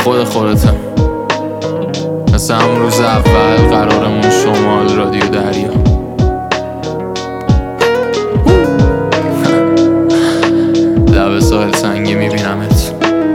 خودته مثل همون روز اول قرارمون شمال رادیو دریا. لب ساحل سنگی میبینمت.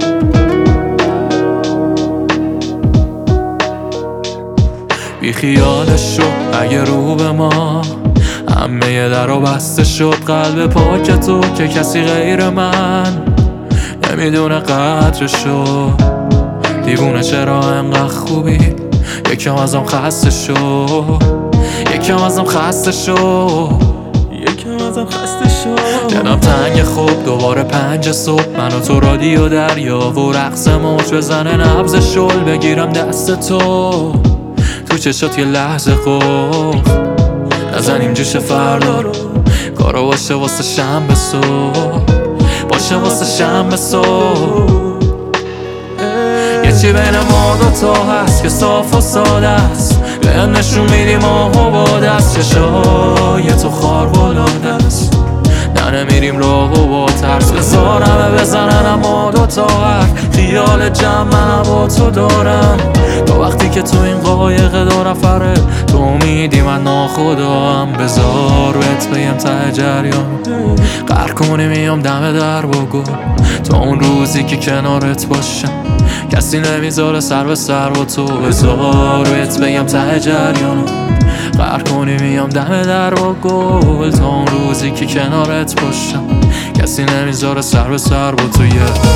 بی خیالش شد اگه رو به ما همه در و بسته شد، قلب پاک تو که کسی غیر من نمیدونه قدرشو. دیوونه چرا انقدر خوبی، یکم ازم خسته شو، یکم ازم خسته شو، یکم ازم خسته شو. دلم تنگ خوب دوباره 5 صبح، من و تو رادیو دریا و رقص موج بزنه نبض شل، بگیرم دست تو تو چشات یه لحظه خوب، نزنیم جوش فردا رو، کارو باشه واسه شنبه صبح، باشه واسه شنبه صبح. یه چی بین ما دوتا هست که صاف و ساده است، به نشون میدیم آهو با دست، چشای تو خارق‌العاده است، نه نمیریم راه و با ترس، بذار همه بزنن اما دوتا حرف، خیال جمع با تو دارم تا وقتی که تو این قایق 2 نفره، تو امیدی من ناخدام، بذار بهت بگم ته جریان، غرق کنی میام دم در با گل، تا اون روزی که کنارت باشم کسی نمیذاره سر به سر با تو، بذار بهت بگم ته جریان، غرق کنی میام دم در با گل، تا اون روزی که کنارت باشم کسی نمیذاره سر به سر با تو.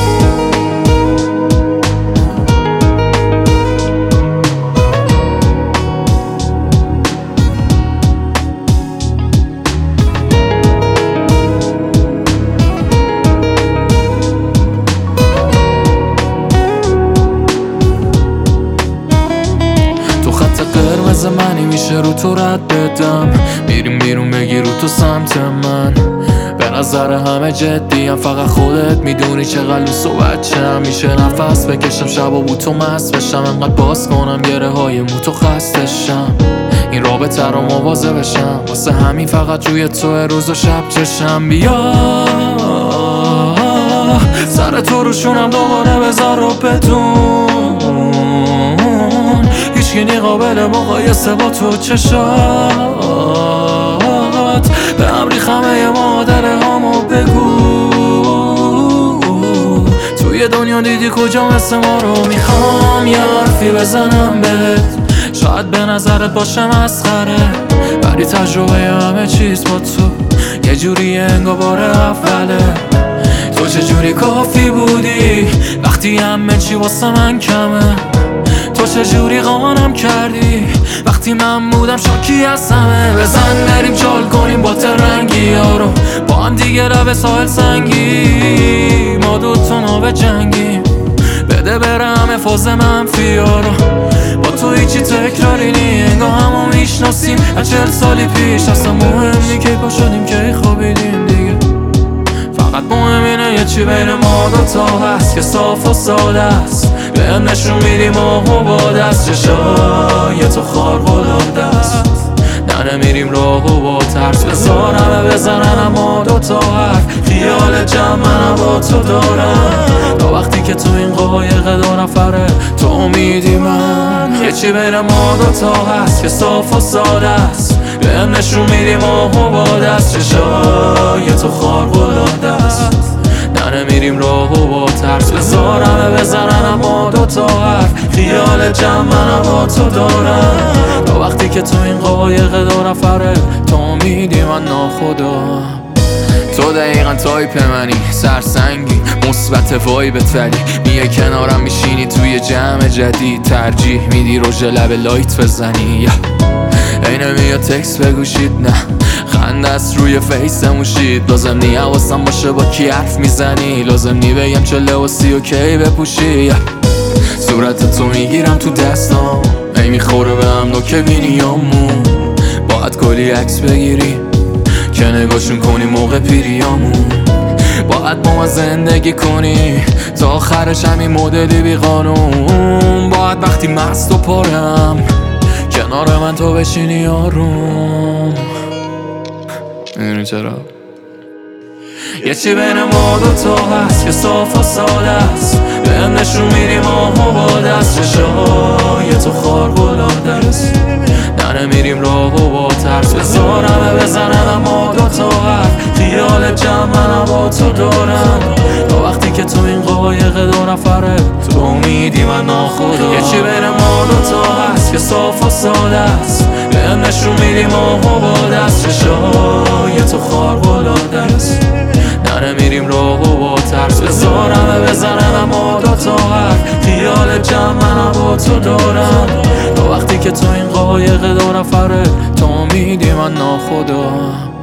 قرمز منی میشه رو تو رد بدم، میریم بیرون بگی رو تو سمت من، به نظر همه جدیم فقط خودت میدونی چقدر لوس و بچم، میشه نفس بکشم شب و بو تو مست بشم، انقدر باز کنم گره های مو تو خستشم، این رابطه رو مواظه بشم، واسه همین فقط روی تو روز و شب چشم، بیا سر تو روشونم دوباره بذار رو بدون، هیچکی قابل مقایسه با تو چشات، به هم ریخمه مادر هامو بگو، توی دنیا دیدی کجا مثل ما رو، میخوام یه حرفی بزنم بهت، شاید به نظرت باشه مسخره، ولی تجربه همه چیز با تو یه جوری انگار بار اوله، تو چجوری کافی بودی وقتی همه چی واسه من کمه، تو چجوری قانم کردی وقتی من بودم شاکی از همه، بزن بریم چال کنیم با ترنگی ها رو، با هم دیگه لب ساحل سنگی، ما دوتا ناوه جنگیم، بده بره همه فاز منفی ها رو، با تو هیچی تکراری نی انگار همو میشناسیم از 40 سالی پیش، اصلا مهم نی که پا شدیم که خوابیدیم دیگه، فقط مهم اینه یه چی بین ما دوتا هست که صاف و ساده است، به نشون میدیم آهو با دست، چشای تو خارق‌العاده است، نه نمیریم راه و با ترس، بذار همه بزنن اما دوتا حرف، خیال جمع من با تو دارم تا وقتی که تو این قایق 2 نفره، تو امیدی من، یه چی بین ما دوتا هست که صاف و ساده است، به نشون میدیم آهو با دست، چشای تو خارق‌العاده است، نه نمیریم راه و با ترس، بذار همه بزنن اما دوتا حرف، خیال جمع من با تو دارم تا وقتی که تو این قایق 2 نفره، تو امیدی من ناخدام، تو دقیقا تایپ منی، سرسنگی مثبت وایبت، ولی میای کنارم میشینی توی جمع جدید، ترجیح میدی روژ لب لایت بزنی، ای نمیاد تکس بگوشید، نه خنده است روی فیسمون شید، لازم نی حواسم باشه با کی حرف میزنی، لازم نی بگم چه لباسی و کی بپوشی، صورت تو میگیرم تو دستام، ای میخوره به هم نوک بینیامون، باید کلی عکس بگیری که نگاشون کنی موقع پیریامون، باید با ما زندگی کنی تا آخرش همین مدلی بی قانون، باید وقتی مست و پرم کنار من تو بشینی آروم، میدونی چرا؟ یه چی بین ما دوتا هست که صاف و ساده است، بهم نشون میدی ماهو با دست چشای تو خارق‌العاده است. نمیریم راه و با ترس بذارمه بزنم اما دوتا حرف خیال جمع منم با تو دارم تا وقتی که تو این قایق دو نفره تو امیدی من ناخدا یه چی بین ما دوتا هست که صاف و ساده است بهم نشون میدی ماهو با دست چشای تو خارق‌العاده است. نمیریم راه و با ترس بذارمه بزنم اما دوتا حرف خیال جمع منم با تو دارم تا وقتی که تو این قایق دو نفره تو امیدی من ناخدا